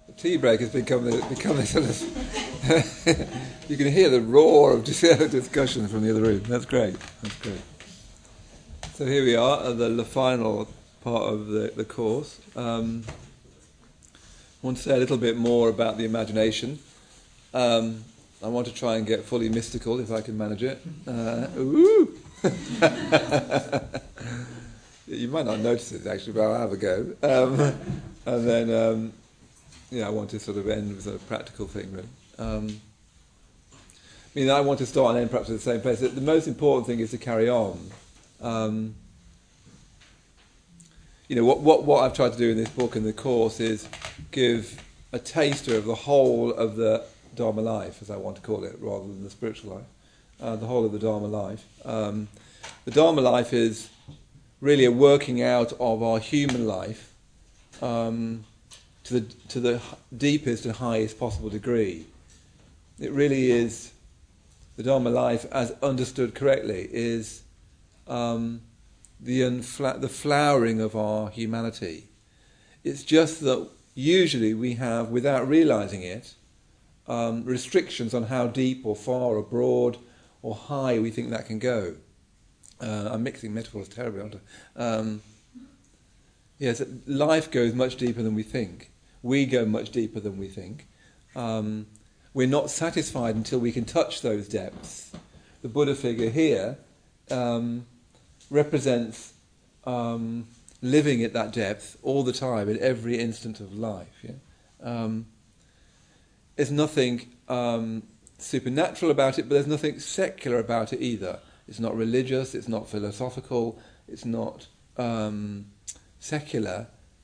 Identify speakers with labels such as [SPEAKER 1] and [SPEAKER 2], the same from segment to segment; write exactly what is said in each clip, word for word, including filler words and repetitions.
[SPEAKER 1] The tea break has become the, become the sort of... you can hear the roar of discussion from the other room. That's great. That's great. So here we are at the, the final part of the, the course. Um, I want to say a little bit more about the imagination. Um, I want to try and get fully mystical if I can manage it. Uh, ooh! You might not notice it actually, but I'll have a go. Um, and then, um, yeah, I want to sort of end with a practical thing, really. Um, I mean, I want to start and end perhaps at the same place. The most important thing is to carry on. Um, you know, what, what, what I've tried to do in this book and the course is give a taster of the whole of the Dharma life, as I want to call it, rather than the spiritual life. Uh, the whole of the Dharma life. Um, the Dharma life is really a working out of our human life um, to the to the deepest and highest possible degree. It really is, the Dharma life, as understood correctly, is um, the unfla- the flowering of our humanity. It's just that usually we have, without realizing it, um, restrictions on how deep or far or broad or high we think that can go. Uh, I'm mixing metaphors terribly, aren't I? Um, yes, life goes much deeper than we think. We go much deeper than we think. Um, we're not satisfied until we can touch those depths. The Buddha figure here um, represents um, living at that depth all the time, in every instant of life. Yeah? Um, there's nothing um, supernatural about it, but there's nothing secular about it either. It's not religious, it's not philosophical, it's not um, secular.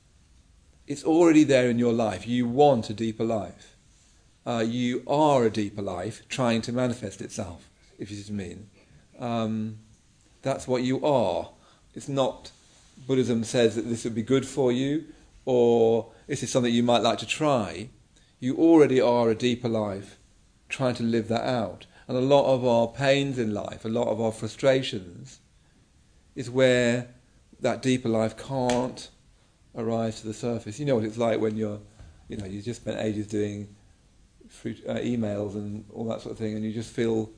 [SPEAKER 1] It's already there in your life. You want a deeper life. Uh, you are a deeper life trying to manifest itself, if you see what I mean. Um, that's what you are. It's not, Buddhism says that this would be good for you, or this is something you might like to try. You already are a deeper life trying to live that out. And a lot of our pains in life, a lot of our frustrations, is where that deeper life can't arise to the surface. You know what it's like when you're, you know, you just spent ages doing fruit, uh, emails and all that sort of thing, and you just feel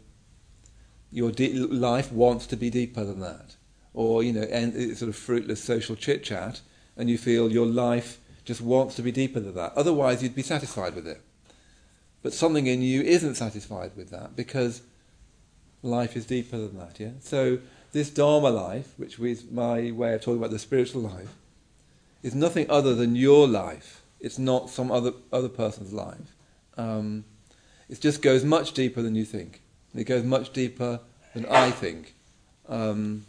[SPEAKER 1] your de- life wants to be deeper than that. Or, you know, and it's sort of fruitless social chit-chat, and you feel your life just wants to be deeper than that. Otherwise, you'd be satisfied with it. But something in you isn't satisfied with that because life is deeper than that, yeah? So this Dharma life, which is my way of talking about the spiritual life, is nothing other than your life. It's not some other other person's life. Um, it just goes much deeper than you think. It goes much deeper than I think. Um,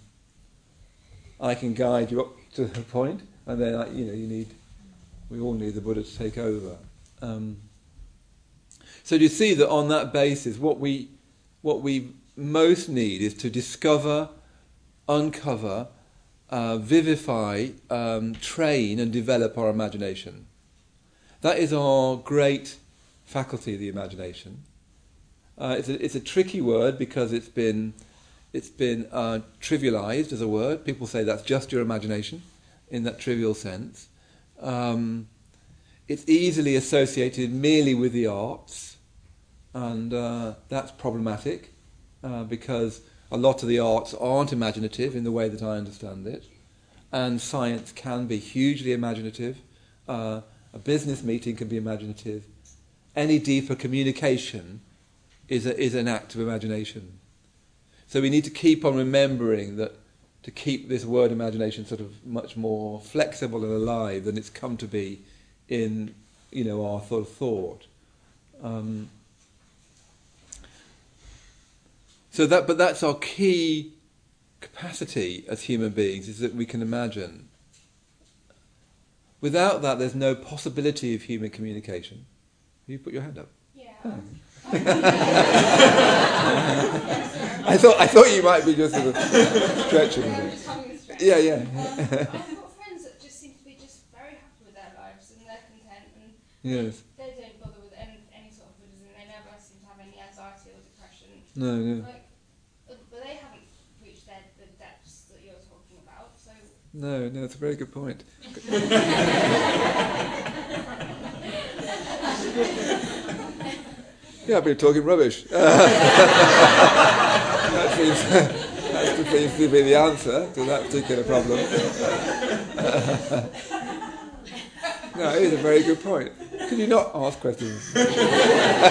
[SPEAKER 1] I can guide you up to a point, and then, you know, you need, we all need the Buddha to take over. Um, So do you see that on that basis, what we what we most need is to discover, uncover, uh, vivify, um, train and develop our imagination. That is our great faculty, the imagination. Uh, it's a, it's a tricky word because it's been it's been uh, trivialized as a word. People say that's just your imagination, in that trivial sense. Um, it's easily associated merely with the arts. And uh, that's problematic uh, because a lot of the arts aren't imaginative in the way that I understand it. And science can be hugely imaginative. Uh, a business meeting can be imaginative. Any deeper communication is a, is an act of imagination. So we need to keep on remembering that, to keep this word imagination sort of much more flexible and alive than it's come to be in, you know, our sort of thought. Um, So that, but that's our key capacity as human beings, is that we can imagine. Without that, there's no possibility of human communication. You put your hand up.
[SPEAKER 2] Yeah.
[SPEAKER 1] Oh. I thought I thought you might be just sort of stretching.
[SPEAKER 2] Yeah, I'm just having a stretch.
[SPEAKER 1] Yeah, yeah.
[SPEAKER 2] Um, I've got friends that just seem to be just very happy with their lives and they're content, and
[SPEAKER 1] Yes.
[SPEAKER 2] they don't bother with any, any sort of Buddhism. They never seem to have any anxiety or depression.
[SPEAKER 1] No, no.
[SPEAKER 2] Like, but they haven't reached their, the depths that you're talking about, so...
[SPEAKER 1] No, no, it's a very good point. Yeah, I've been talking rubbish. that, seems, that seems to be the answer to that particular problem. No, it is a very good point. Could you not ask questions?
[SPEAKER 2] So I'm trying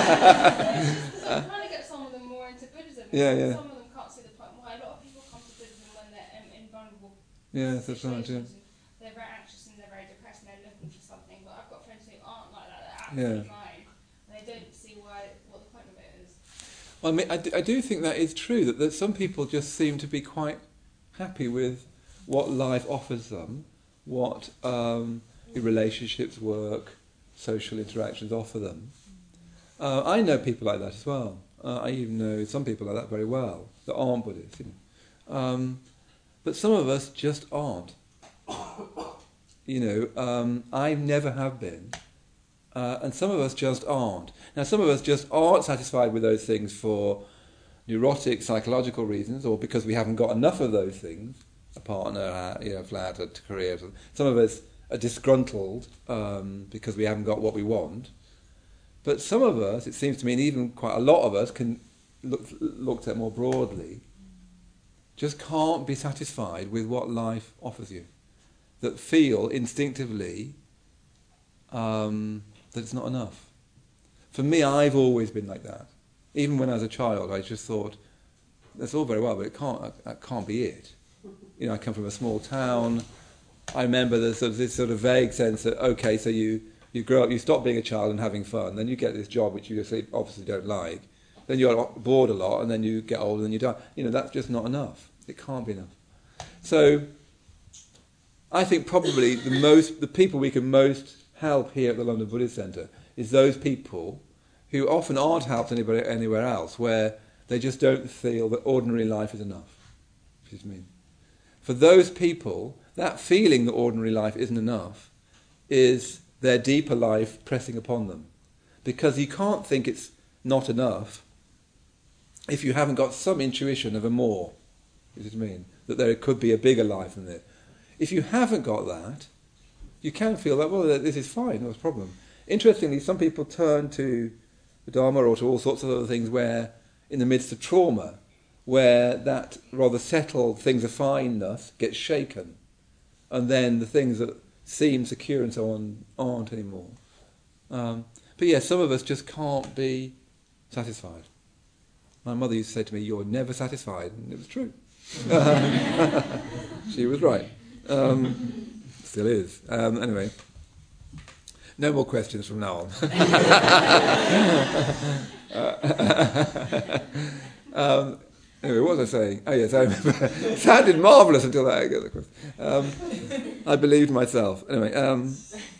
[SPEAKER 2] to get some of them more into Buddhism.
[SPEAKER 1] Yeah, yeah.
[SPEAKER 2] Some of them can't see the point why a lot of people come to Buddhism when they're um, in vulnerable
[SPEAKER 1] Yeah, that's right, yeah.
[SPEAKER 2] situations. They're very anxious and they're very depressed and they're looking for something. But I've got friends who aren't like that. They're absolutely
[SPEAKER 1] Yeah.
[SPEAKER 2] fine. And they don't see why what the point of it is.
[SPEAKER 1] Well, I mean, I do, I do think that is true, that, that some people just seem to be quite happy with what life offers them, what um, relationships, work, social interactions offer them. Uh, I know people like that as well. Uh, I even know some people like that very well, that aren't Buddhists. You know. Um, but some of us just aren't. You know, um, I never have been. Uh, and some of us just aren't. Now, some of us just aren't satisfied with those things for neurotic, psychological reasons, or because we haven't got enough of those things, a partner, uh, you know, flat, a career. Some of us are disgruntled um, because we haven't got what we want. But some of us, it seems to me, and even quite a lot of us, can look, looked at more broadly, just can't be satisfied with what life offers you. That feel instinctively um, that it's not enough. For me, I've always been like that. Even when I was a child, I just thought, that's all very well, but it can't, that can't be it. You know, I come from a small town. I remember there's sort of this sort of vague sense that, okay, so you, you grow up, you stop being a child and having fun, then you get this job which you obviously don't like, then you're bored a lot, and then you get older and you die. You know, that's just not enough. It can't be enough. So, I think probably the most, the people we can most help here at the London Buddhist Centre is those people who often aren't helped anybody, anywhere else, where they just don't feel that ordinary life is enough. Which is mean. For those people, that feeling that ordinary life isn't enough is their deeper life pressing upon them. Because you can't think it's not enough if you haven't got some intuition of a more. You see what I mean? That there could be a bigger life than this. If you haven't got that, you can feel that, well, this is fine, no problem. Interestingly, some people turn to the Dharma or to all sorts of other things where, in the midst of trauma, where that rather settled things are fineness gets shaken, and then the things that seem secure and so on aren't anymore. Um, but yes, yeah, some of us just can't be satisfied. My mother used to say to me, "You're never satisfied," and it was true. She was right. Um, still is. Um, anyway, no more questions from now on. uh, um, anyway, what was I saying? Oh yes, I remember. It sounded marvellous until that. I got the question. Um, I believed myself. Anyway, um,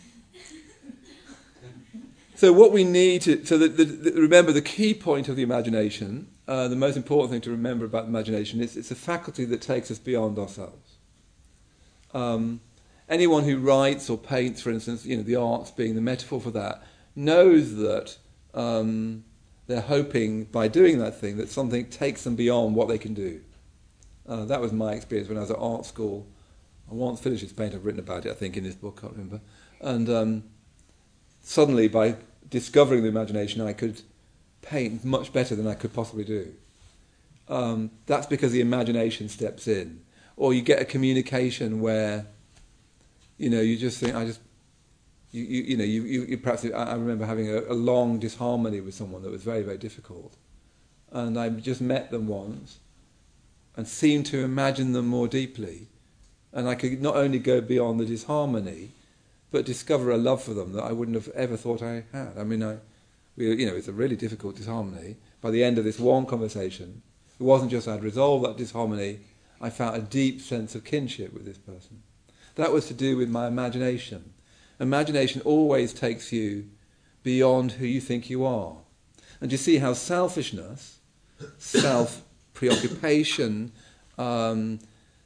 [SPEAKER 1] so what we need to so the, the, the, remember the key point of the imagination. Uh, the most important thing to remember about the imagination is it's a faculty that takes us beyond ourselves. Um, anyone who writes or paints, for instance, you know, the arts being the metaphor for that, knows that um, they're hoping by doing that thing that something takes them beyond what they can do. Uh, that was my experience when I was at art school. I once finished this paint, I've written about it, I think, in this book, I can't remember. And um, suddenly, by discovering the imagination, I could paint much better than I could possibly do. Um, that's because the imagination steps in. Or you get a communication where, you know, you just think, I just, you you, you know, you, you, you perhaps, I, I remember having a, a long disharmony with someone that was very, very difficult. And I just met them once and seemed to imagine them more deeply. And I could not only go beyond the disharmony, but discover a love for them that I wouldn't have ever thought I had. I mean, I, we, you know, it's a really difficult disharmony. By the end of this one conversation, it wasn't just I'd resolved that disharmony, I felt a deep sense of kinship with this person. That was to do with my imagination. Imagination always takes you beyond who you think you are. And you see how selfishness, self-preoccupation, um,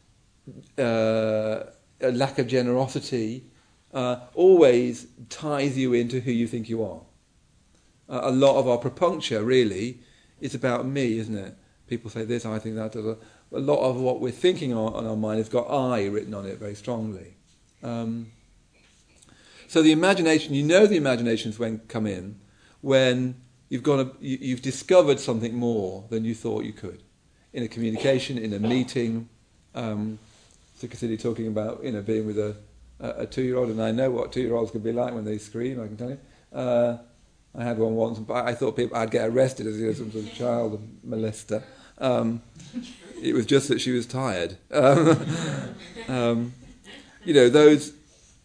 [SPEAKER 1] uh, a lack of generosity, uh, always ties you into who you think you are. Uh, a lot of our propuncture, really, is about me, isn't it? People say this, I think that. A lot of what we're thinking on, on our mind has got I written on it very strongly. Um, so the imagination, you know the imaginations when come in, when you've gone, a, you, you've discovered something more than you thought you could, in a communication, in a meeting. Um, so Cassidy talking about, you know, being with a, a, a two-year-old, and I know what two-year-olds can be like when they scream. I can tell you. Uh, I had one once, but I thought people I'd get arrested as you know, some sort of child molester. Um, it was just that she was tired. Um, um, you know, those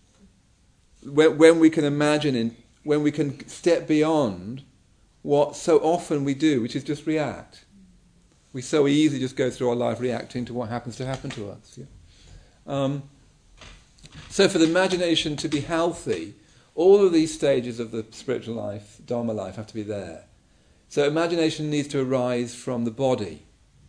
[SPEAKER 1] when, when we can imagine, in, when we can step beyond what so often we do, which is just react. We so easily just go through our life reacting to what happens to happen to us. Yeah? Um, so for the imagination to be healthy, all of these stages of the spiritual life, Dharma life, have to be there. So imagination needs to arise from the body.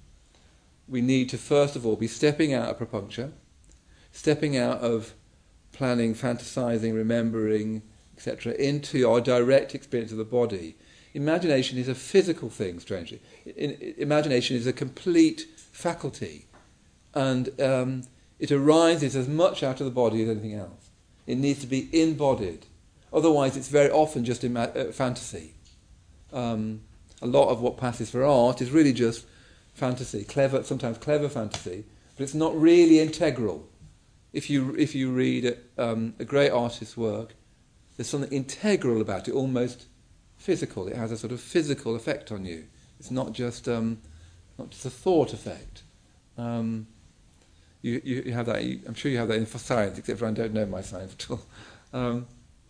[SPEAKER 1] We need to, first of all, be stepping out of prapuncture, stepping out of planning, fantasizing, remembering, et cetera, into our direct experience of the body. Imagination is a physical thing, strangely. In, in, imagination is a complete faculty, and um, it arises as much out of the body as anything else. It needs to be embodied. Otherwise, it's very often just ima- uh, fantasy. Um, a lot of what passes for art is really just fantasy, clever, sometimes clever fantasy, but it's not really integral. If you if you read um, a great artist's work, there's something integral about it, almost physical. It has a sort of physical effect on you. It's not just um, not just a thought effect. Um, you, you you have that. You, I'm sure you have that in for science, except for I don't know my science at all. Um,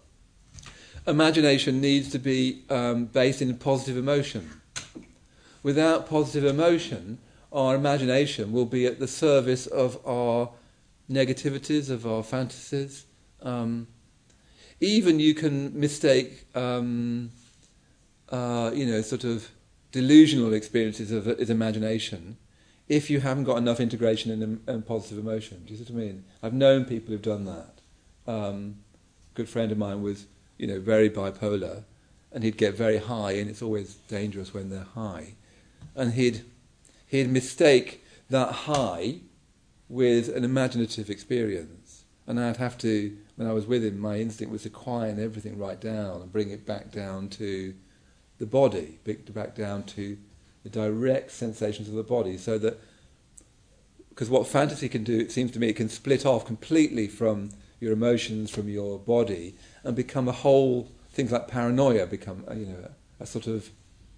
[SPEAKER 1] imagination needs to be um, based in positive emotion. Without positive emotion, our imagination will be at the service of our negativities, of our fantasies. Um, even you can mistake, um, uh, you know, sort of delusional experiences of as imagination if you haven't got enough integration in, in positive emotion. Do you see what I mean? I've known people who've done that. Um, a good friend of mine was, you know, very bipolar, and he'd get very high, and it's always dangerous when they're high. And he'd he'd mistake that high with an imaginative experience. And I'd have to, when I was with him, my instinct was to quiet everything right down and bring it back down to the body, back down to the direct sensations of the body, so that, because what fantasy can do, it seems to me, it can split off completely from your emotions, from your body, and become a whole, things like paranoia become, you know, a, a sort of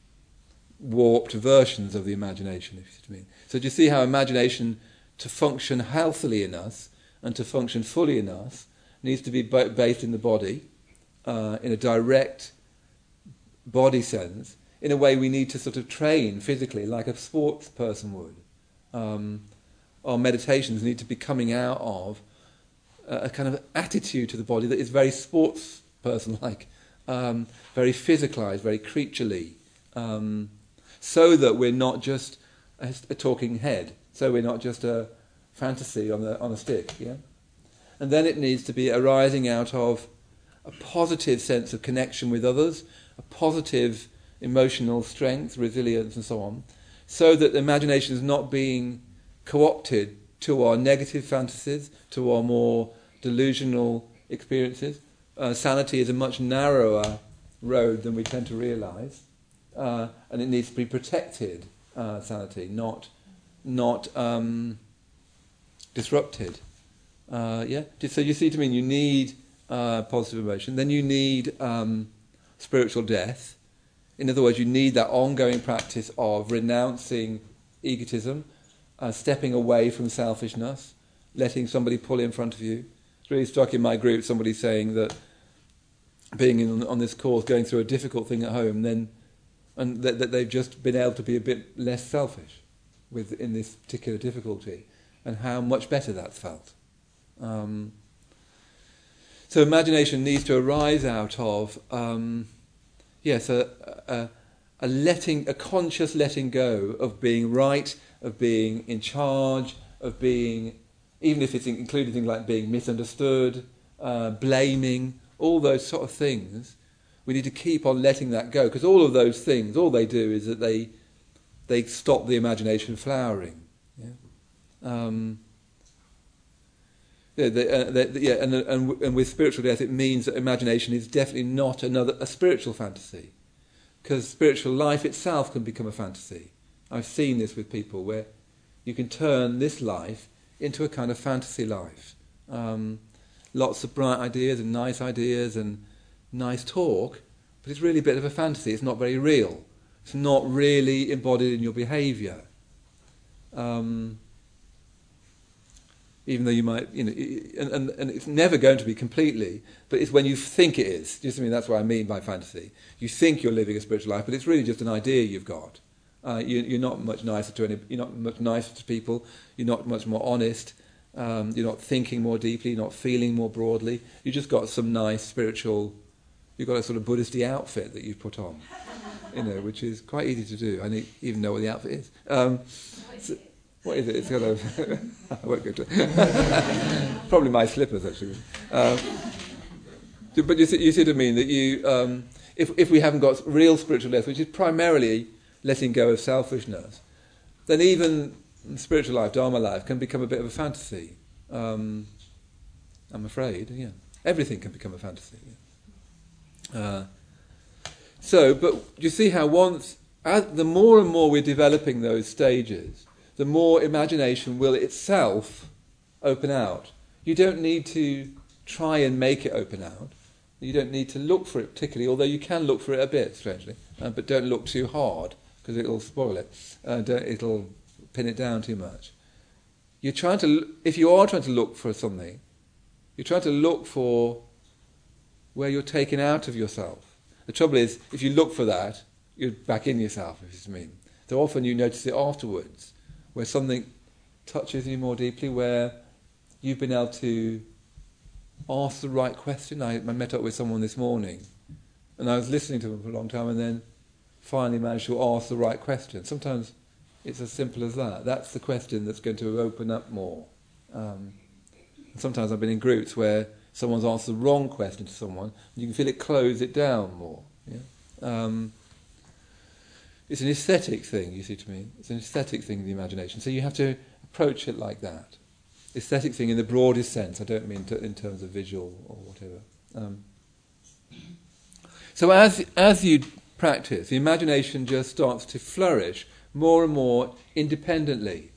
[SPEAKER 1] warped versions of the imagination, if you see what I mean. So do you see how imagination, to function healthily in us and to function fully in us, needs to be ba- based in the body, uh, in a direct body sense, in a way we need to sort of train physically like a sports person would. Um, our meditations need to be coming out of a, a kind of attitude to the body that is very sports person-like, um, very physicalized, very creaturely, um, so that we're not just a, a talking head, so we're not just a fantasy on a, on a stick, yeah? And then it needs to be arising out of a positive sense of connection with others, a positive emotional strength, resilience and so on, so that the imagination is not being co-opted to our negative fantasies, to our more delusional experiences. Uh, sanity is a much narrower road than we tend to realise, uh, and it needs to be protected, uh, sanity, not not um, disrupted. Uh, yeah. So you see, to mean you need uh, positive emotion, then you need um, spiritual death. In other words, you need that ongoing practice of renouncing egotism, uh, stepping away from selfishness, letting somebody pull in front of you. It's really struck in my group somebody saying that being in, on this course, going through a difficult thing at home, then and that, that they've just been able to be a bit less selfish with in this particular difficulty, and how much better that's felt. Um, so imagination needs to arise out of um, yes, a, a, a letting, a conscious letting go of being right, of being in charge, of being, even if it's including things like being misunderstood, uh, blaming, all those sort of things. We need to keep on letting that go, because all of those things, all they do is that they they stop the imagination flowering. Yeah, um, yeah, they, uh, they, yeah and, and and with spiritual death, it means that imagination is definitely not another a spiritual fantasy. because spiritual life itself can become a fantasy. I've seen this with people where you can turn this life into a kind of fantasy life. Um, lots of bright ideas and nice ideas and nice talk, but it's really a bit of a fantasy. It's not very real. It's not really embodied in your behaviour. Um, even though you might, you know, and, and, and it's never going to be completely, but it's when you think it is. Just I mean, that's what I mean by fantasy. You think you're living a spiritual life, but it's really just an idea you've got. Uh, you, you're not much nicer to any. You're not much nicer to people. You're not much more honest. Um, you're not thinking more deeply. You're not feeling more broadly. You just got some nice spiritual. You've got a sort of Buddhisty outfit that you've put on, you know, which is quite easy to do. I don't even know what the outfit is. Um, so, what is it? It's kind of. I won't go to. Probably my slippers, actually. Um, but you see, you see what I mean? That you, um, if if we haven't got real spiritual life, which is primarily letting go of selfishness, then even spiritual life, Dharma life, can become a bit of a fantasy. Um, I'm afraid, yeah. Everything can become a fantasy. Yeah. Uh, so, but you see how once, as, the more and more we're developing those stages, the more imagination will itself open out. You don't need to try and make it open out. You don't need to look for it particularly, although you can look for it a bit, strangely, uh, but don't look too hard, because it'll spoil it. Uh, don't, it'll pin it down too much. You're trying to, if you are trying to look for something, you're trying to look for where you're taken out of yourself. The trouble is, if you look for that, you're back in yourself, if you see what I mean. So often you notice it afterwards, where something touches you more deeply, where you've been able to ask the right question. I, I met up with someone this morning, and I was listening to them for a long time, and then finally managed to ask the right question. Sometimes it's as simple as that. That's the question that's going to open up more. Um, sometimes I've been in groups where someone's asked the wrong question to someone, and you can feel it close it down more. Yeah? Um, it's an aesthetic thing, you see to me. It's an aesthetic thing in the imagination. So you have to approach it like that. Aesthetic thing in the broadest sense. I don't mean to, in terms of visual or whatever. Um, so as as you practice, the imagination just starts to flourish more and more independently.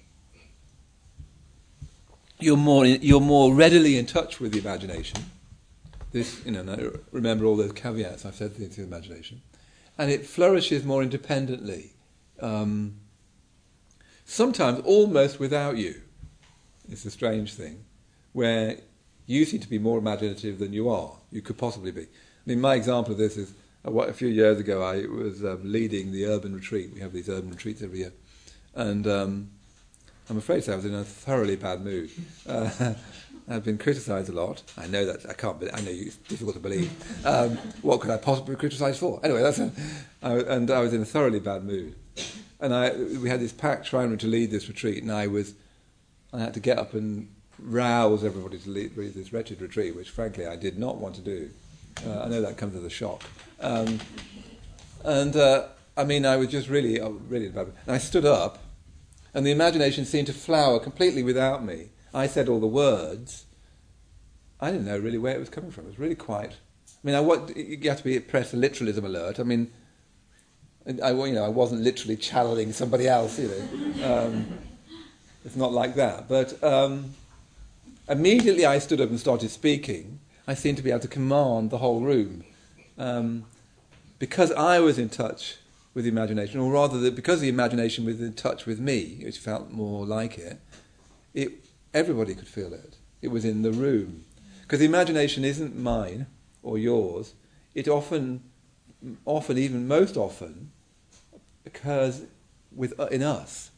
[SPEAKER 1] You're more you're more readily in touch with the imagination. This, you know, remember all those caveats I've said to the imagination, and it flourishes more independently. Um, sometimes almost without you. It's a strange thing, where you seem to be more imaginative than you are. You could possibly be. I mean, my example of this is. A few years ago, I was um, leading the urban retreat. We have these urban retreats every year. And um, I'm afraid to say I was in a thoroughly bad mood. Uh, I've been criticised a lot. I know that, I can't, I know it's difficult to believe. Um, what could I possibly be criticised for? Anyway, that's a, I, and I was in a thoroughly bad mood. And I, we had this packed shrine room to lead this retreat, and I was, I had to get up and rouse everybody to lead this wretched retreat, which frankly I did not want to do. Uh, I know that comes as a shock. Um, and, uh, I mean, I was just really, oh, really bad. And I stood up, and the imagination seemed to flower completely without me. I said all the words. I didn't know really where it was coming from. It was really quite... I mean, I, what, you have to be press a literalism alert. I mean, I, you know, I wasn't literally channeling somebody else, you know. Um, it's not like that. But um, immediately I stood up and started speaking. I seemed to be able to command the whole room. Um, because I was in touch with the imagination, or rather that because the imagination was in touch with me, which felt more like it, it everybody could feel it. It was in the room. Because the imagination isn't mine or yours. It often, often, even most often, occurs with, uh, in us.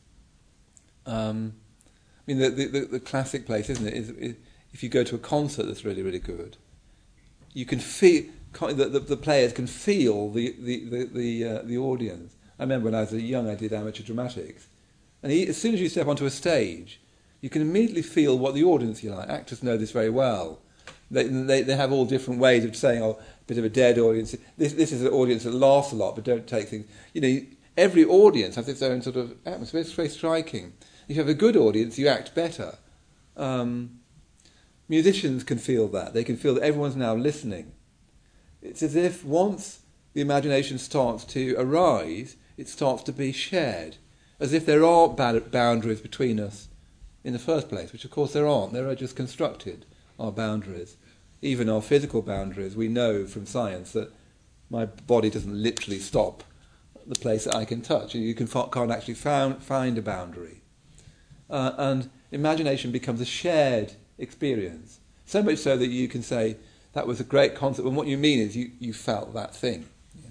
[SPEAKER 1] Um, I mean, the, the, the classic place, isn't it, is, is if you go to a concert that's really, really good, you can feel... The, the, the players can feel the the the the, uh, the audience. I remember when I was young, I did amateur dramatics, and he, as soon as you step onto a stage, you can immediately feel what the audience you like. Actors know this very well. They they they have all different ways of saying, "Oh, a bit of a dead audience." This this is an audience that laughs a lot, but don't take things. You know, every audience has its own sort of atmosphere. It's very striking. If you have a good audience, you act better. Um, musicians can feel that. They can feel that everyone's now listening. It's as if once the imagination starts to arise, it starts to be shared, as if there are boundaries between us in the first place, which of course there aren't. There are just constructed, our boundaries. Even our physical boundaries, we know from science that my body doesn't literally stop the place that I can touch. You can, can't actually found, find a boundary. Uh, and imagination becomes a shared experience. So much so that you can say, that was a great concept, and what you mean is you, you felt that thing. Yeah.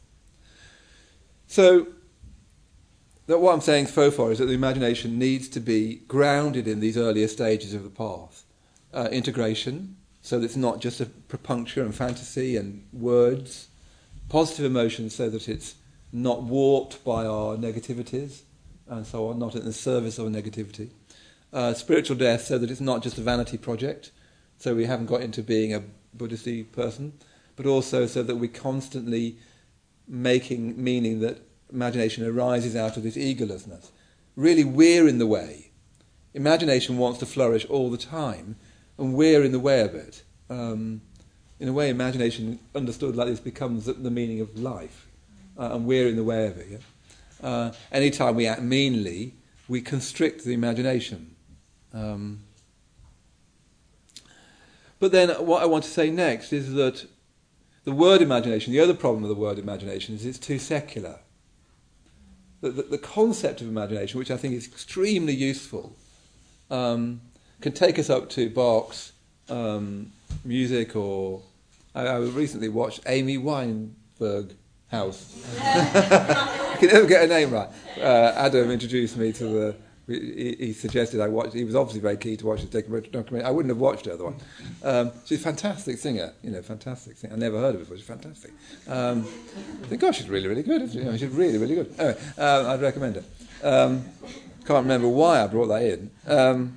[SPEAKER 1] So, that what I'm saying so far is that the imagination needs to be grounded in these earlier stages of the path. Uh, integration, so that it's not just a propuncture and fantasy and words. Positive emotions, so that it's not warped by our negativities and so on, not in the service of negativity. Uh, spiritual death, so that it's not just a vanity project, so we haven't got into being a Buddhisty person, but also so that we're constantly making meaning that imagination arises out of this egolessness. Really, we're in the way. Imagination wants to flourish all the time, and we're in the way of it. Um, in a way, imagination understood like this becomes the, the meaning of life, uh, and we're in the way of it. Yeah? Uh, anytime we act meanly, we constrict the imagination. Um, but then what I want to say next is that the word imagination, the other problem with the word imagination is it's too secular. The, the, the concept of imagination, which I think is extremely useful, um, can take us up to Bach's um, music, or I, I recently watched Amy Weinberg House. I can never get her name right. Uh, Adam introduced me to the. He, he suggested I watch. He was obviously very keen to watch the documentary. I wouldn't have watched her otherwise. Um, she's a fantastic singer, you know, fantastic singer. I never heard of her before. She's fantastic. Um, I think, gosh, she's really, really good. Isn't she? You know, she's really, really good. Anyway, um, I'd recommend her. Um, can't remember why I brought that in. Um,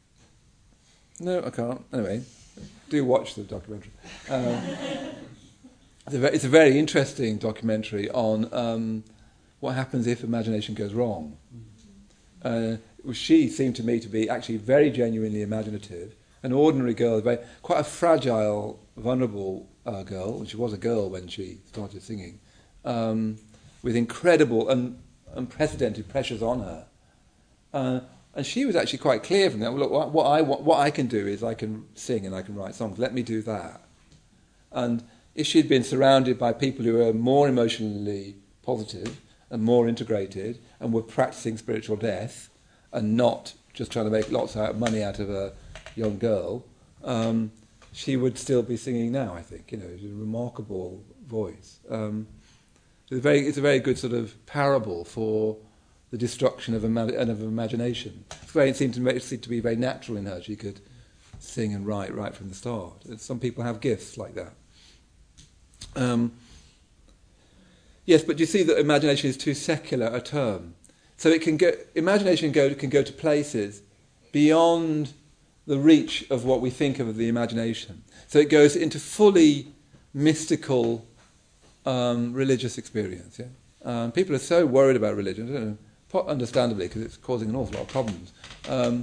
[SPEAKER 1] no, I can't. Anyway, do watch the documentary. Um, it's, a very, it's a very interesting documentary on um, what happens if imagination goes wrong. Uh, she seemed to me to be actually very genuinely imaginative, an ordinary girl, very, quite a fragile, vulnerable uh, girl, and she was a girl when she started singing, um, with incredible and unprecedented pressures on her. Uh, and she was actually quite clear from that. Well, look, what, what I what, what I can do is I can sing and I can write songs. Let me do that. And if she'd been surrounded by people who were more emotionally positive and more integrated, and were practicing spiritual death, and not just trying to make lots of money out of a young girl, um, she would still be singing now, I think. You know, it's a remarkable voice. Um, it's, a very, it's a very good sort of parable for the destruction of, ima- of imagination. It's very, it seemed to, make, it seemed to be very natural in her. She could sing and write right from the start. And some people have gifts like that. Um, Yes, but you see that imagination is too secular a term. So it can go, imagination go, can go to places beyond the reach of what we think of the imagination. So it goes into fully mystical um, religious experience. Yeah? Um, people are so worried about religion, I don't know, understandably, because it's causing an awful lot of problems. Um,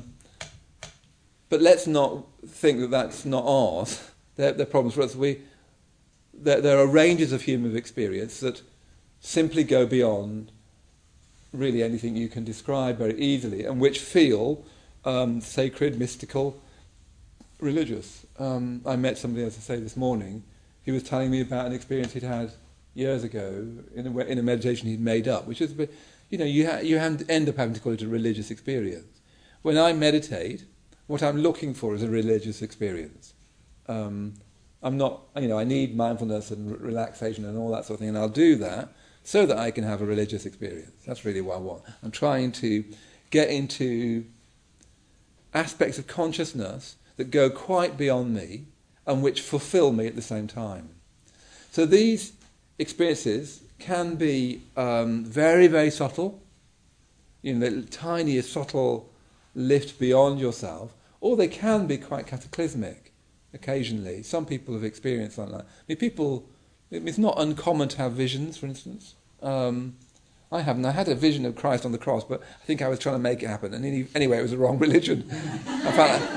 [SPEAKER 1] but let's not think that that's not ours. They're, they're problems for us. We, there, there are ranges of human experience that simply go beyond really anything you can describe very easily, and which feel um, sacred, mystical, religious. Um, I met somebody, as I say, this morning. He was telling me about an experience he'd had years ago in a, in a meditation he'd made up, which is, you know, you, ha- you have, end up having to call it a religious experience. When I meditate, what I'm looking for is a religious experience. Um, I'm not, you know, I need mindfulness and r- relaxation and all that sort of thing, and I'll do that so that I can have a religious experience. That's really what I want. I'm trying to get into aspects of consciousness that go quite beyond me and which fulfill me at the same time. So these experiences can be um, very, very subtle, you know, the tiniest subtle lift beyond yourself, or they can be quite cataclysmic occasionally. Some people have experienced something like that. I mean, people, it's not uncommon to have visions, for instance. Um, I haven't. I had a vision of Christ on the cross, but I think I was trying to make it happen. And any, anyway, it was the wrong religion. I found that,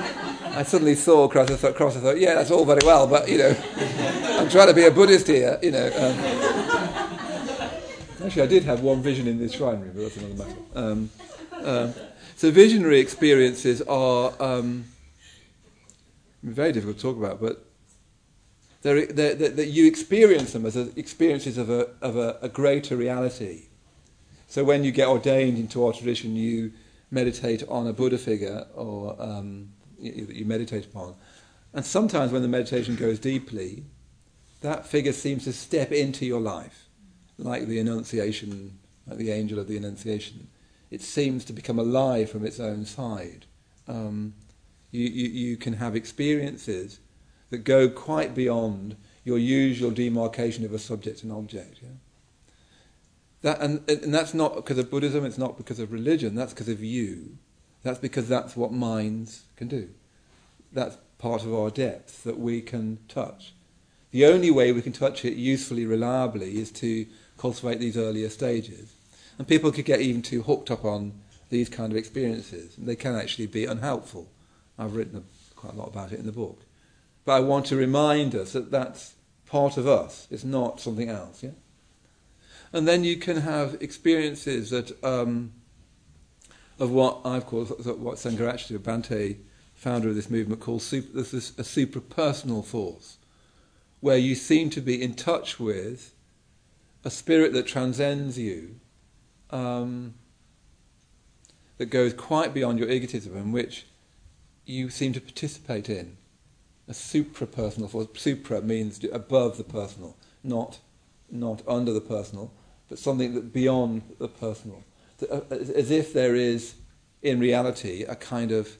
[SPEAKER 1] I suddenly saw across, I thought, across, I thought, yeah, that's all very well, but, you know, I'm trying to be a Buddhist here, you know. Um, actually, I did have one vision in this shrine room, but that's another matter. Um, um, so visionary experiences are um, very difficult to talk about, but they're, they're, they're, that you experience them as a, experiences of, a, of a, a greater reality. So when you get ordained into our tradition, you meditate on a Buddha figure or um, you, you meditate upon. And sometimes when the meditation goes deeply, that figure seems to step into your life, like the Annunciation, like the angel of the Annunciation. It seems to become alive from its own side. Um, you, you, you can have experiences that go quite beyond your usual demarcation of a subject and object. Yeah? That, and, and that's not because of Buddhism, it's not because of religion, that's because of you. That's because that's what minds can do. That's part of our depth that we can touch. The only way we can touch it usefully, reliably, is to cultivate these earlier stages. And people could get even too hooked up on these kind of experiences, and they can actually be unhelpful. I've written a, quite a lot about it in the book. But I want to remind us that that's part of us, it's not something else, yeah? And then you can have experiences that um, of what I've called, what Sangharakshita Bhante, founder of this movement, calls super, this is a suprapersonal force, where you seem to be in touch with a spirit that transcends you, um, that goes quite beyond your egotism, and which you seem to participate in. A suprapersonal force. Supra means above the personal, not not under the personal, but something that beyond the personal. As if there is, in reality, a kind of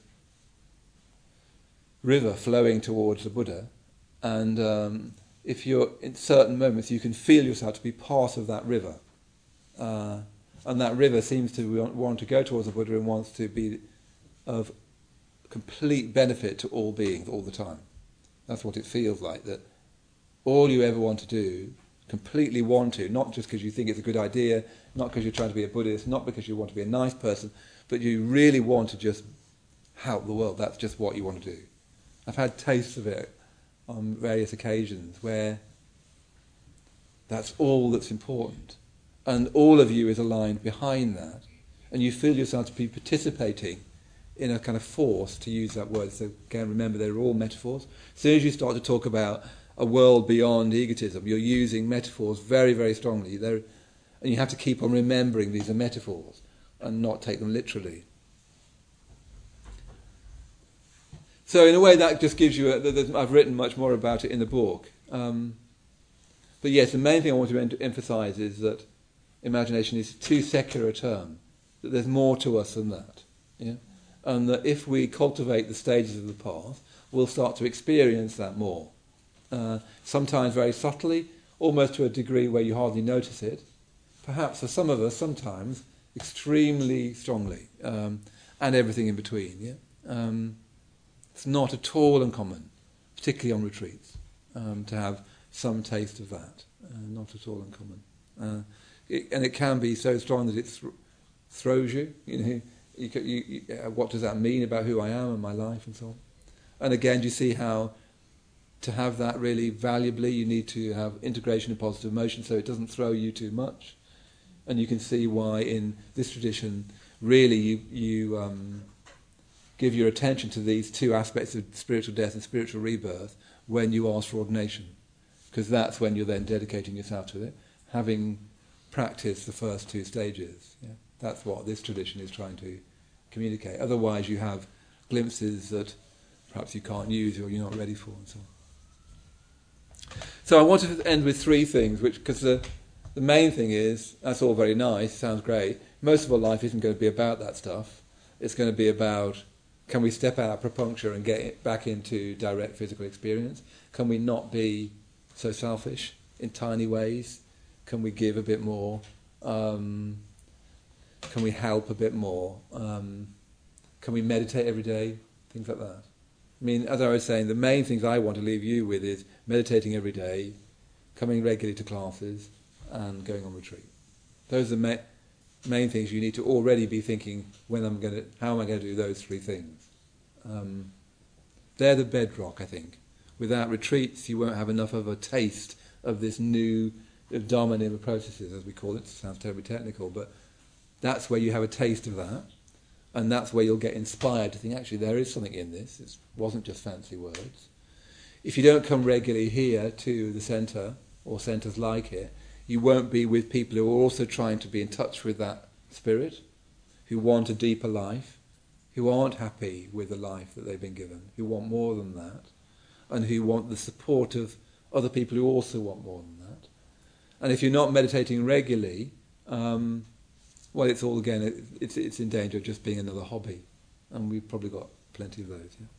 [SPEAKER 1] river flowing towards the Buddha, and um, if you're in certain moments, you can feel yourself to be part of that river. Uh, and that river seems to want to go towards the Buddha and wants to be of complete benefit to all beings all the time. That's what it feels like, that all you ever want to do, completely want to, not just because you think it's a good idea, not because you're trying to be a Buddhist, not because you want to be a nice person, but you really want to just help the world. That's just what you want to do. I've had tastes of it on various occasions where that's all that's important. And all of you is aligned behind that. And you feel yourself to be participating in a kind of force, to use that word. So again, remember, they're all metaphors. As soon as you start to talk about a world beyond egotism, you're using metaphors very, very strongly. They're, and you have to keep on remembering these are metaphors and not take them literally. So in a way, that just gives you a, I've written much more about it in the book. Um, but yes, the main thing I want to en- emphasize is that imagination is too secular a term, that there's more to us than that. Yeah? And that if we cultivate the stages of the path, we'll start to experience that more. Uh, sometimes very subtly, almost to a degree where you hardly notice it. Perhaps for some of us, sometimes extremely strongly, um, and everything in between. Yeah, um, it's not at all uncommon, particularly on retreats, um, to have some taste of that. Uh, not at all uncommon, uh, it, and it can be so strong that it th- throws you. You know. You, you, you, uh, what does that mean about who I am and my life and so on? And again, do you see how to have that really valuably, you need to have integration of positive emotion so it doesn't throw you too much. And you can see why in this tradition, really you, you um, give your attention to these two aspects of spiritual death and spiritual rebirth when you ask for ordination. Because that's when you're then dedicating yourself to it, having practiced the first two stages. Yeah? That's what this tradition is trying to communicate. Otherwise you have glimpses that perhaps you can't use or you're not ready for and so on. So I want to end with three things, which because the, the main thing is, that's all very nice, sounds great. Most of our life isn't going to be about that stuff. It's going to be about, can we step out of propuncture and get it back into direct physical experience? Can we not be so selfish in tiny ways? Can we give a bit more? Um, Can we help a bit more? Um, can we meditate every day? Things like that. I mean, as I was saying, the main things I want to leave you with is meditating every day, coming regularly to classes, and going on retreat. Those are the ma- main things you need to already be thinking when I'm going to, how am I going to do those three things? Um, They're the bedrock, I think. Without retreats, you won't have enough of a taste of this new Dharma Nima processes, as we call it. It sounds terribly technical, but that's where you have a taste of that, and that's where you'll get inspired to think, actually, there is something in this. It wasn't just fancy words. If you don't come regularly here to the centre, or centres like it, you won't be with people who are also trying to be in touch with that spirit, who want a deeper life, who aren't happy with the life that they've been given, who want more than that, and who want the support of other people who also want more than that. And if you're not meditating regularly, um, well, it's all, again, it, it's, it's in danger of just being another hobby. And we've probably got plenty of those, yeah.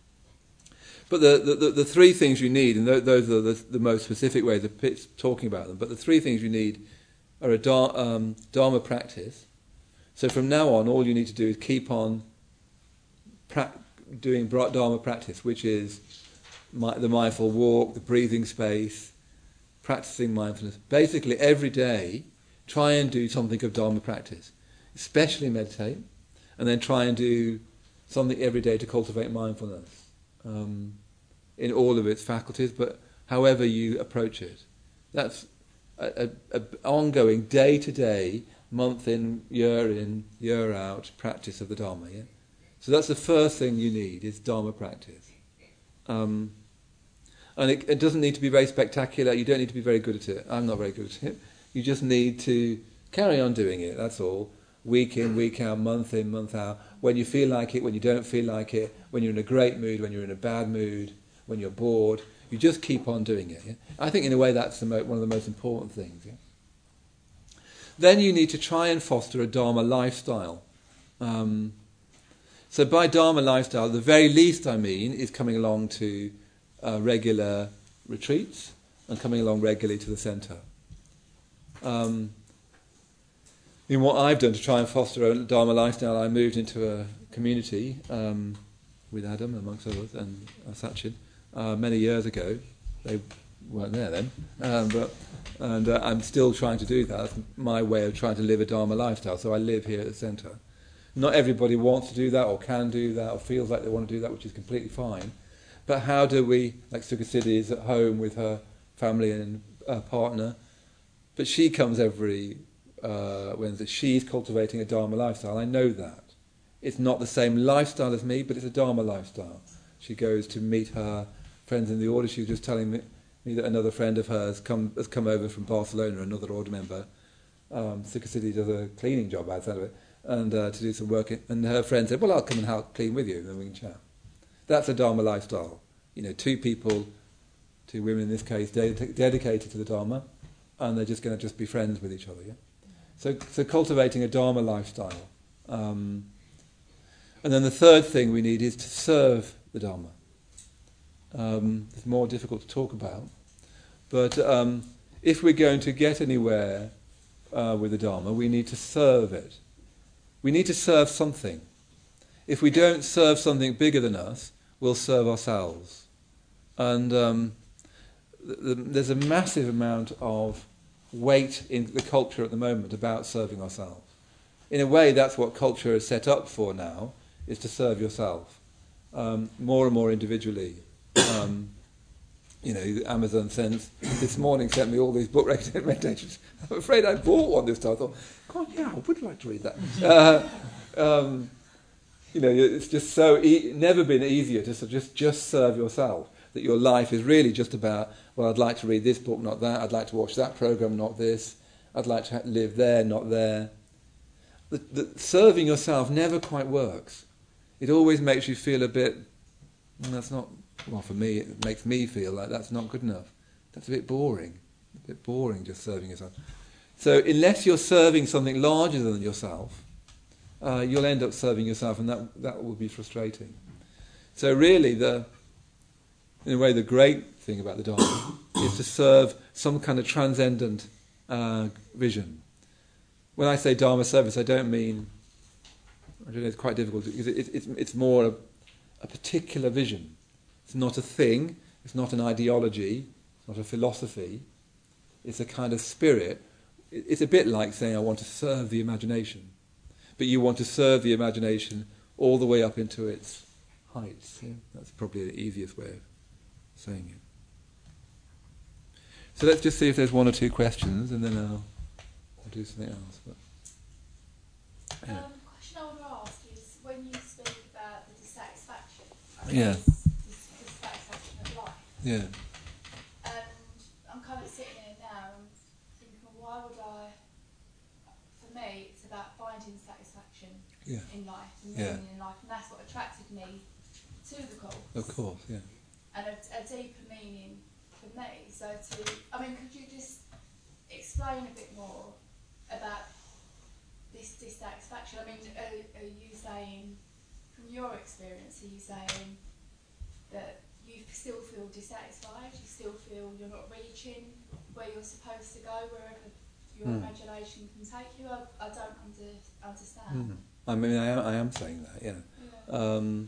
[SPEAKER 1] But the, the, the three things you need, and th- those are the, the most specific ways of p- talking about them, but the three things you need are a dar- um, Dharma practice. So from now on, all you need to do is keep on pra- doing Dharma practice, which is my, the mindful walk, the breathing space, practicing mindfulness. Basically, every day, try and do something of Dharma practice, especially meditate, and then try and do something every day to cultivate mindfulness um, in all of its faculties, but however you approach it. That's a, a, a ongoing, day-to-day, month in, year in, year out practice of the Dharma. Yeah? So that's the first thing you need, is Dharma practice. Um, and it, it doesn't need to be very spectacular. You don't need to be very good at it. I'm not very good at it. You just need to carry on doing it, that's all. Week in, week out, month in, month out. When you feel like it, when you don't feel like it, when you're in a great mood, when you're in a bad mood, when you're bored, you just keep on doing it. Yeah? I think in a way that's the mo- one of the most important things. Yeah? Then you need to try and foster a Dharma lifestyle. Um, so by Dharma lifestyle, the very least I mean is coming along to uh, regular retreats and coming along regularly to the centre. Um, in what I've done to try and foster a Dharma lifestyle, I moved into a community um, with Adam, amongst others, and uh, Sachin, uh, many years ago. They weren't there then, um, but and uh, I'm still trying to do that. That's my way of trying to live a Dharma lifestyle. So I live here at the centre. Not everybody wants to do that, or can do that, or feels like they want to do that, which is completely fine. But how do we, like Sukha Siddhi is at home with her family and uh, partner, but she comes every uh, Wednesday. She's cultivating a Dharma lifestyle. I know that. It's not the same lifestyle as me, but it's a Dharma lifestyle. She goes to meet her friends in the order. She was just telling me, me that another friend of hers come, has come over from Barcelona, another order member. Um, Sukha Siddhi does a cleaning job outside of it, and uh, to do some work. And her friend said, well, I'll come and help clean with you, and then we can chat. That's a Dharma lifestyle. You know, two people, two women in this case, ded- dedicated to the Dharma, and they're just going to just be friends with each other. Yeah. So, so cultivating a Dharma lifestyle. Um, and then the third thing we need is to serve the Dharma. Um, it's more difficult to talk about, but um, if we're going to get anywhere uh, with the Dharma, we need to serve it. We need to serve something. If we don't serve something bigger than us, we'll serve ourselves. And um, th- th- there's a massive amount of weight in the culture at the moment about serving ourselves. In a way, that's what culture is set up for now, is to serve yourself, um, more and more individually. Um, you know, Amazon sends, this morning sent me all these book recommendations. I'm afraid I bought one this time. I thought, God, yeah, I would like to read that. Uh, um, you know, it's just so, e- never been easier to just, just serve yourself, that your life is really just about, well, I'd like to read this book, not that. I'd like to watch that program, not this. I'd like to live there, not there. The, the, serving yourself never quite works. It always makes you feel a bit, well, that's not, well, for me, it makes me feel like that's not good enough. That's a bit boring. A bit boring just serving yourself. So unless you're serving something larger than yourself, uh, you'll end up serving yourself, and that that will be frustrating. So really, the in a way, the great thing about the Dharma is to serve some kind of transcendent uh, vision. When I say Dharma service, I don't mean, I don't know, it's quite difficult, because it, it, it's, it's more a, a particular vision. It's not a thing, it's not an ideology, it's not a philosophy, it's a kind of spirit. It, it's a bit like saying, I want to serve the imagination. But you want to serve the imagination all the way up into its heights. Yeah? That's probably the easiest way of saying it. So let's just see if there's one or two questions, and then I'll, I'll do something else. But, yeah.
[SPEAKER 2] Um, the question I would ask is, when you speak about the dissatisfaction, I
[SPEAKER 1] Yeah.
[SPEAKER 2] guess dis- dissatisfaction of life,
[SPEAKER 1] Yeah.
[SPEAKER 2] and I'm kind of sitting here now and thinking, well, why would I, for me, it's about finding satisfaction
[SPEAKER 1] Yeah.
[SPEAKER 2] in life and
[SPEAKER 1] Yeah.
[SPEAKER 2] meaning in life, and that's what attracted me to the course.
[SPEAKER 1] Of course. Yeah.
[SPEAKER 2] And a, a deeper meaning for me. So to, I mean, could you just explain a bit more about this dissatisfaction? I mean, are, are you saying, from your experience, are you saying that you still feel dissatisfied, you still feel you're not reaching where you're supposed to go, wherever your
[SPEAKER 1] Mm.
[SPEAKER 2] imagination can take you? I, I don't under, understand.
[SPEAKER 1] Mm. I mean, I am, I am saying that, yeah.
[SPEAKER 2] Yeah.
[SPEAKER 1] Um,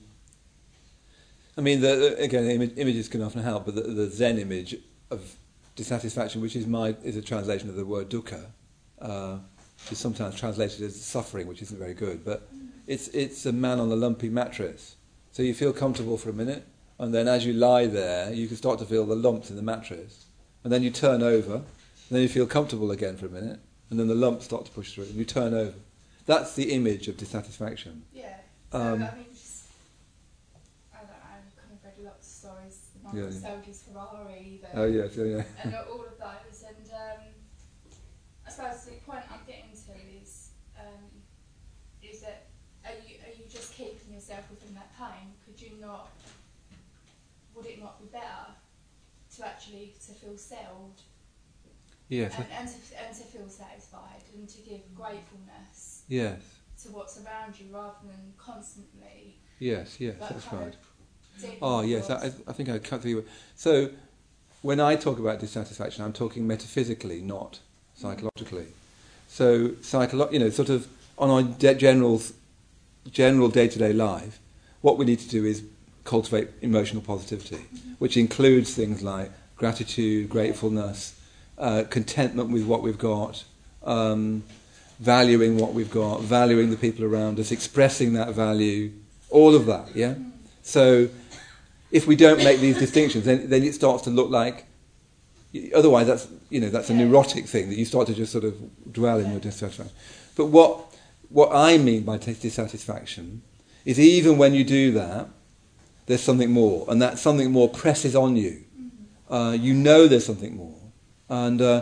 [SPEAKER 1] I mean, the, the, again, image, images can often help, but the, the Zen image of dissatisfaction, which is my is a translation of the word dukkha, uh, is sometimes translated as suffering, which isn't very good. But it's it's a man on a lumpy mattress. So you feel comfortable for a minute, and then as you lie there, you can start to feel the lumps in the mattress, and then you turn over, and then you feel comfortable again for a minute, and then the lumps start to push through, and you turn over. That's the image of dissatisfaction.
[SPEAKER 2] Yeah. So,
[SPEAKER 1] Um,
[SPEAKER 2] I mean, just, I don't know, I've kind of read lots of stories. Michael
[SPEAKER 1] Yeah, yeah.
[SPEAKER 2] Soldier's Ferrari, the,
[SPEAKER 1] Oh yes, yeah, yeah.
[SPEAKER 2] and all of those. And um, I suppose the point I'm getting to is, um, is that are you are you just keeping yourself within that pain? Could you not? Would it not be better to actually to feel settled
[SPEAKER 1] Yes,
[SPEAKER 2] and, and to and to feel satisfied and to give gratefulness
[SPEAKER 1] yes,
[SPEAKER 2] to what's around you rather than constantly?
[SPEAKER 1] yes, yes.
[SPEAKER 2] That
[SPEAKER 1] That's
[SPEAKER 2] kind
[SPEAKER 1] right.
[SPEAKER 2] of deep
[SPEAKER 1] Oh yes, I,
[SPEAKER 2] thoughts.
[SPEAKER 1] I think I cut through. So when I talk about dissatisfaction, I'm talking metaphysically, not psychologically. So psycholo- you know, sort of on our de- general general day-to-day life, what we need to do is cultivate emotional positivity,
[SPEAKER 2] Mm-hmm.
[SPEAKER 1] which includes things like gratitude, gratefulness, uh, contentment with what we've got, um, valuing what we've got, valuing the people around us, expressing that value, all of that. Yeah.
[SPEAKER 2] Mm.
[SPEAKER 1] So if we don't make these distinctions, then, then it starts to look like. Otherwise, that's you know that's a
[SPEAKER 2] Yeah.
[SPEAKER 1] neurotic thing that you start to just sort of dwell in
[SPEAKER 2] Yeah.
[SPEAKER 1] your dissatisfaction. But what what I mean by t- dissatisfaction is even when you do that, there's something more, and that something more presses on you.
[SPEAKER 2] Mm-hmm.
[SPEAKER 1] Uh, you know there's something more, and uh,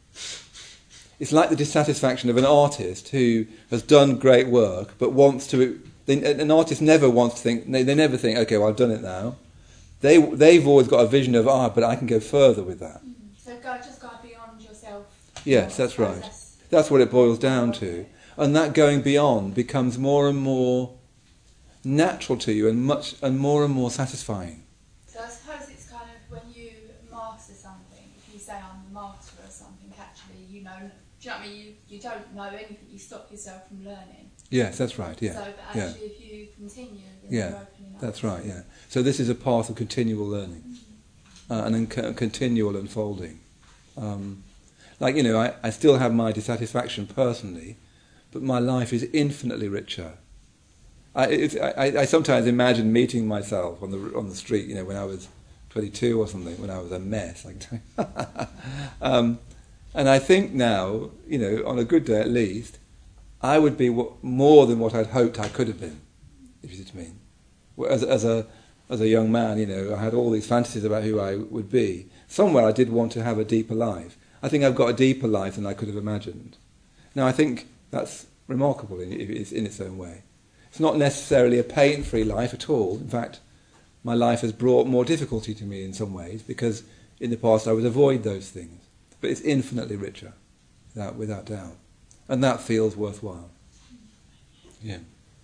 [SPEAKER 1] it's like the dissatisfaction of an artist who has done great work but wants to. They, an artist never wants to think. They, they never think, okay, well I've done it now. They they've always got a vision of ah, but I can go further with that.
[SPEAKER 2] Mm. So go, just go beyond yourself.
[SPEAKER 1] Yes,
[SPEAKER 2] more.
[SPEAKER 1] that's right.
[SPEAKER 2] That's,
[SPEAKER 1] That's what it boils down to, and that going beyond becomes more and more natural to you, and much and more and more satisfying.
[SPEAKER 2] so I suppose it's kind of when you master something, if you say I'm the master of something, actually you know, do you know what I mean? You, you don't know anything, you stop yourself from learning.
[SPEAKER 1] Yes, that's right. Yeah,
[SPEAKER 2] So but
[SPEAKER 1] yeah.
[SPEAKER 2] actually if you continue, then
[SPEAKER 1] Yeah,
[SPEAKER 2] you're opening up.
[SPEAKER 1] that's right. Yeah. So this is a path of continual learning, uh, and then co- continual unfolding. Um, like you know, I, I still have my dissatisfaction personally, but my life is infinitely richer. I, it's, I, I sometimes imagine meeting myself on the on the street, you know, when I was twenty-two or something, when I was a mess. Like, um, and I think now, you know, on a good day at least, I would be what, more than what I'd hoped I could have been, if you see what I mean. Well, As, as a as a young man, you know, I had all these fantasies about who I would be. Somewhere I did want to have a deeper life. I think I've got a deeper life than I could have imagined. Now, I think that's remarkable in, in its own way. It's not necessarily a pain-free life at all. In fact, my life has brought more difficulty to me in some ways because in the past I would avoid those things. But it's infinitely richer, without, without doubt. And that feels worthwhile. Yeah.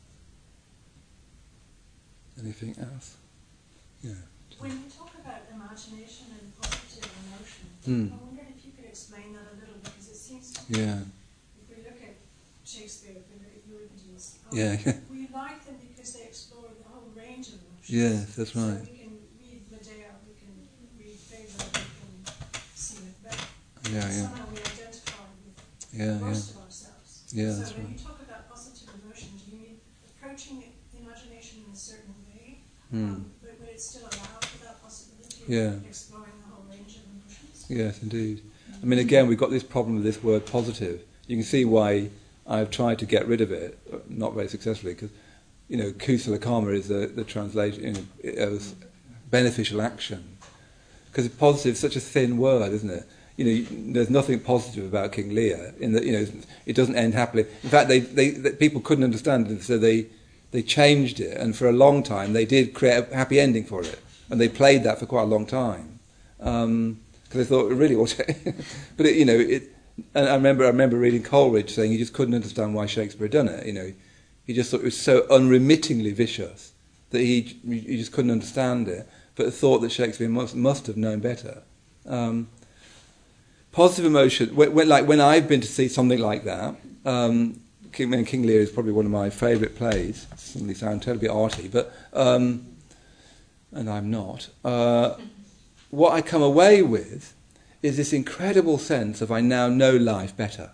[SPEAKER 1] Anything else? Yeah.
[SPEAKER 3] When you talk about imagination and positive emotion,
[SPEAKER 1] Hmm.
[SPEAKER 3] I wondered if you could explain that a little, because it seems to
[SPEAKER 1] Yeah.
[SPEAKER 3] if we look at Shakespeare, if we look at Euripides, um,
[SPEAKER 1] Yeah.
[SPEAKER 3] we like them because they explore the whole range of emotions.
[SPEAKER 1] Yes, that's right.
[SPEAKER 3] So we can read Medea, we can read Phaedra, we can see Macbeth.
[SPEAKER 1] Yeah, yeah.
[SPEAKER 3] Somehow we identify with
[SPEAKER 1] Yeah, yeah.
[SPEAKER 3] most of ourselves.
[SPEAKER 1] Yeah,
[SPEAKER 3] so
[SPEAKER 1] that's
[SPEAKER 3] when
[SPEAKER 1] right.
[SPEAKER 3] you talk about positive emotion, do you mean approaching the imagination in a certain way,
[SPEAKER 1] Mm.
[SPEAKER 3] Um, but, but it's still allowed for that possibility
[SPEAKER 1] Yeah.
[SPEAKER 3] of exploring the whole range of emotions.
[SPEAKER 1] Yes, indeed. I mean, again, we've got this problem with this word positive. You can see why I've tried to get rid of it, not very successfully, because, you know, kusala karma is the, the translation, you know, it was beneficial action. Because positive is such a thin word, isn't it? You know, there's nothing positive about King Lear. In that, you know, it doesn't end happily. In fact, they, they, they people couldn't understand it, so they they changed it, and for a long time they did create a happy ending for it, and they played that for quite a long time because um, they thought it really was. But it, you know, it. And I remember I remember reading Coleridge saying he just couldn't understand why Shakespeare had done it. You know, he just thought it was so unremittingly vicious that he he just couldn't understand it, but thought that Shakespeare must must have known better. Um, Positive emotion, when, when, like when I've been to see something like that, um, King, King Lear is probably one of my favourite plays. It suddenly sound terribly arty, but um, and I'm not. Uh, what I come away with is this incredible sense of I now know life better.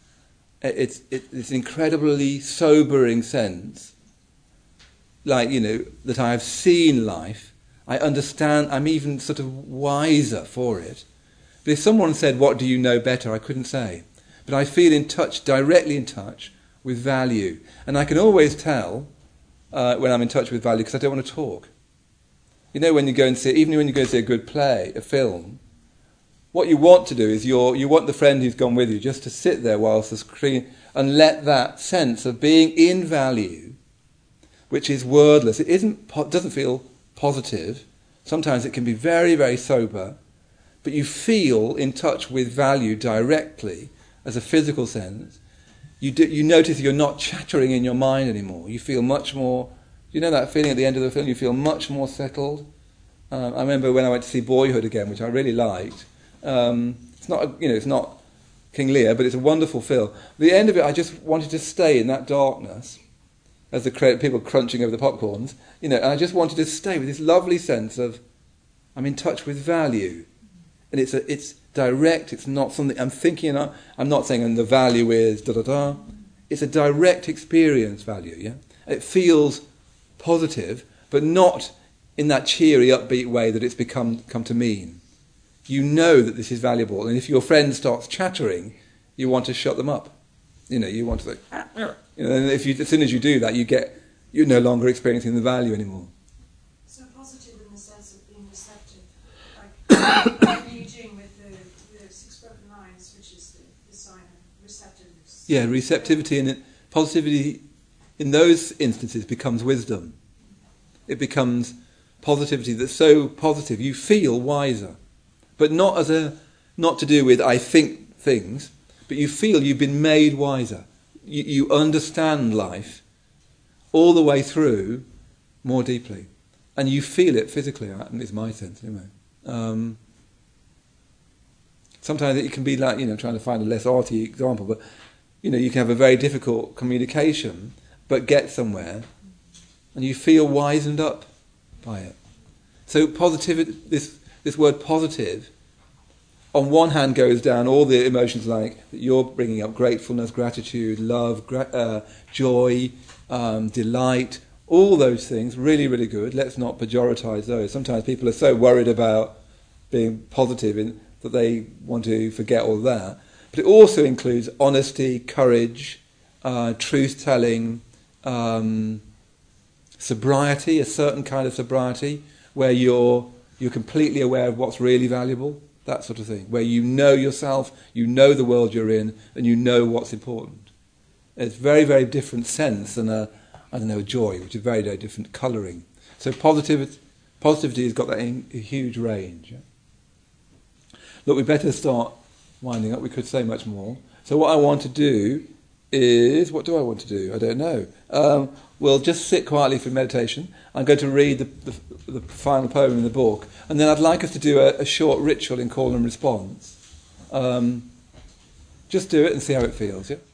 [SPEAKER 1] It's it, it's an incredibly sobering sense, like you know that I have seen life. I understand. I'm even sort of wiser for it. But if someone said, what do you know better, I couldn't say. But I feel in touch, directly in touch with value. And I can always tell uh, when I'm in touch with value because I don't want to talk. You know, when you go and see, even when you go and see a good play, a film, what you want to do is you're, you want the friend who's gone with you just to sit there whilst the screen and let that sense of being in value, which is wordless, it isn't, doesn't feel positive. Sometimes it can be very, very sober. But you feel in touch with value directly, as a physical sense. You do, you notice you're not chattering in your mind anymore. You feel much more. You know that feeling at the end of the film. You feel much more settled. Um, I remember when I went to see Boyhood again, which I really liked. Um, it's not, you know, it's not King Lear, but it's a wonderful film. At the end of it, I just wanted to stay in that darkness, as the cre- people crunching over the popcorns. You know, and I just wanted to stay with this lovely sense of I'm in touch with value. And it's a, it's direct, it's not something I'm thinking, I'm not saying and the value is da-da-da. It's a direct experience value, yeah? It feels positive, but not in that cheery, upbeat way that it's become come to mean. You know that this is valuable, and if your friend starts chattering, you want to shut them up. You know, you want to say, you know, and if you, as soon as you do that, you get, you're no longer experiencing the value anymore.
[SPEAKER 3] So positive in the sense of being receptive, like
[SPEAKER 1] Yeah, receptivity and it, positivity in those instances becomes wisdom. It becomes positivity that's so positive you feel wiser, but not as a not to do with I think things, but you feel you've been made wiser. You, you understand life all the way through more deeply, and you feel it physically. Is my sense anyway. Um, sometimes it can be like you know trying to find a less arty example, but. You know, you can have a very difficult communication, but get somewhere, and you feel wizened up by it. So positivity, this this word positive, on one hand goes down all the emotions like that you're bringing up, gratefulness, gratitude, love, gra- uh, joy, um, delight, all those things, really, really good. Let's not pejoratize those. Sometimes people are so worried about being positive in, that they want to forget all that. But it also includes honesty, courage, uh, truth-telling, um, sobriety, a certain kind of sobriety, where you're you're completely aware of what's really valuable, that sort of thing, where you know yourself, you know the world you're in, and you know what's important. It's very, very different sense than a, I don't know, a joy, which is very, very different colouring. So positivity, positivity has got that in, a huge range. Yeah? Look, we better start winding up. We could say much more. So what I want to do is, what do I want to do? I don't know. Um, we'll just sit quietly for meditation. I'm going to read the, the, the final poem in the book, and then I'd like us to do a, a short ritual in call and response. Um, just do it and see how it feels, yeah?